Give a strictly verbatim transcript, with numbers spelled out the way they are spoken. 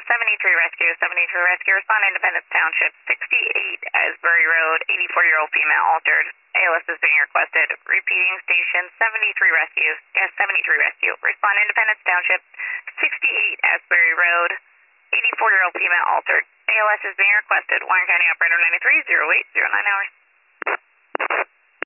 seventy-three Rescue, seventy-three Rescue, respond Independence Township, sixty-eight Asbury Road, eighty-four-year-old female altered. A L S is being requested. Repeating station, seventy-three Rescue, yes, seventy-three Rescue, respond Independence Township, sixty-eight Asbury Road, eighty-four-year-old female altered. A L S is being requested. Warren County Operator ninety-three, zero eight zero nine hours.